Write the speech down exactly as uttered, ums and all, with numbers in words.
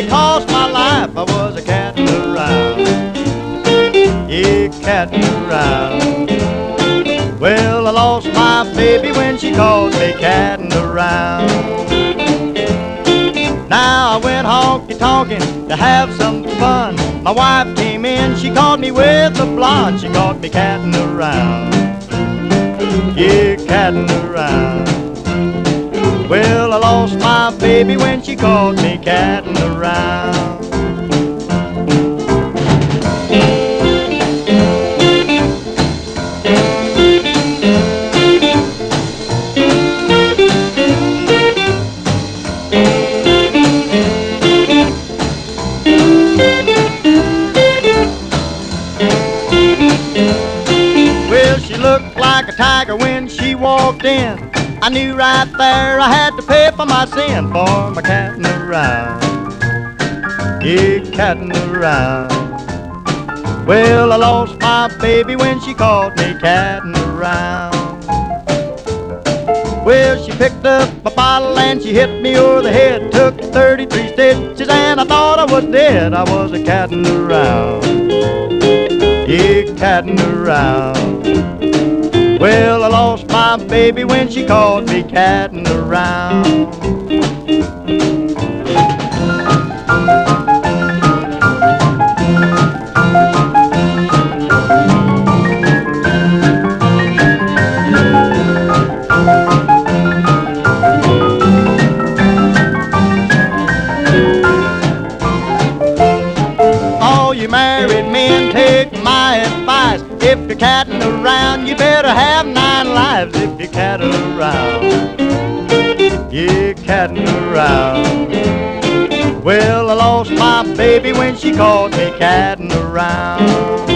nearly cost my life. I was a catting around, yeah, catting around. Well, I lost my baby when she caught me catting around. Now I went honky-tonkin' to have some fun. My wife came in, she caught me with a blonde. She caught me catting around, yeah, catting around. Well, I lost my baby when she caught me catting around. Well, she looked like a tiger when she walked in. I knew right there I had to pay for my sin for my catting around, yeah, catting around. Well, I lost my baby when she caught me catting around. Well, she picked up a bottle and she hit me over the head. Took thirty-three stitches and I thought I was dead. I was a catting around, yeah, catting around. Well, I lost my baby when she caught me catting around. All you married men, take my advice. If you're catting around, you better have nine lives. If you cat around, yeah, catting around. Well, I lost my baby when she caught me catting around.